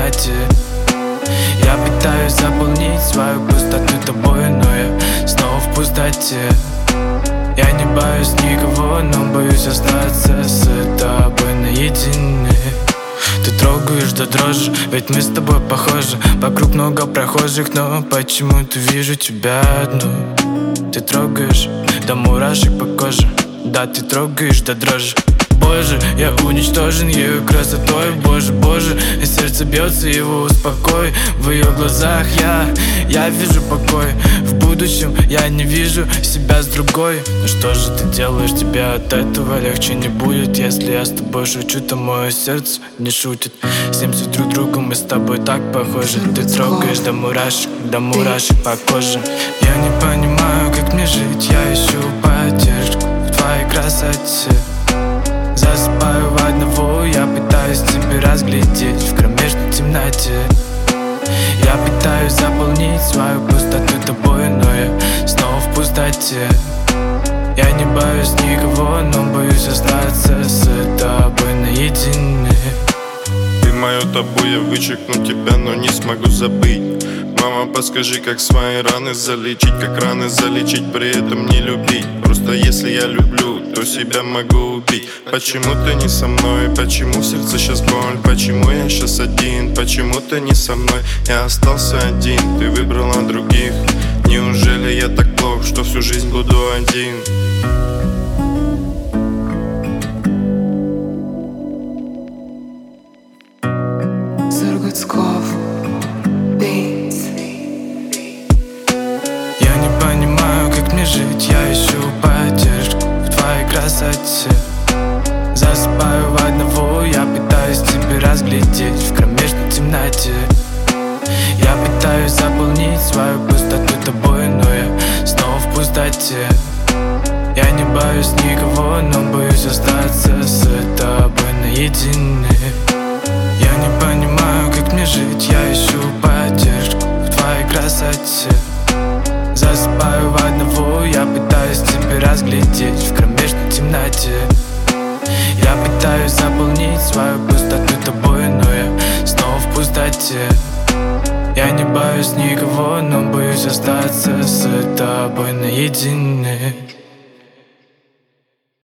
темноте. Я пытаюсь заполнить свою пустоту тобой, но я снова в пустоте. Я не боюсь никого, но боюсь остаться с тобой наедине. Ты трогаешь до дрожи, ведь мы с тобой похожи. Вокруг много прохожих, но почему-то вижу тебя одну. Ты трогаешь до мурашек по коже. Да, ты трогаешь до дрожи. Боже, я уничтожен ее красотой. Боже, боже, и сердце бьется, его успокой. В ее глазах я вижу покой. В будущем я не вижу себя с другой. Ну что же ты делаешь, тебе от этого легче не будет. Если я с тобой шучу, то мое сердце не шутит. Семся друг другу, мы с тобой так похожи. Ты трогаешь до мурашек по коже. Я не понимаю, как мне жить, я ищу поддержку в твоей красоте. Засыпаю в одного, я пытаюсь тебя разглядеть в кромешной темноте. Я пытаюсь заполнить свою пустоту тобой, но я снова в пустоте. Я не боюсь никого, но боюсь остаться с тобой наедине. Ты мое табу, я вычеркну тебя, но не смогу забыть. Мама, подскажи, как свои раны залечить, как раны залечить, при этом не любить. Просто если я люблю, то себя могу убить. Почему ты не со мной? Почему в сердце сейчас боль? Почему я сейчас один? Почему ты не со мной? Я остался один, ты выбрала других. Неужели я так плох, что всю жизнь буду один? Я не понимаю, как мне жить, я ищу поддержку в твоей красоте. Засыпаю в одного, я пытаюсь тебя разглядеть в кромешной темноте. Я пытаюсь заполнить свою пустоту тобой, но я снова в пустоте. Я не боюсь никого, но боюсь остаться с тобой наедине. Я не понимаю, как мне жить, я ищу поддержку в твоей красоте. Засыпаю в одного, я пытаюсь тебя разглядеть в кромешной темноте. Я пытаюсь заполнить свою пустоту тобой, но я снова в пустоте. Я не боюсь никого, но боюсь остаться с тобой наедине.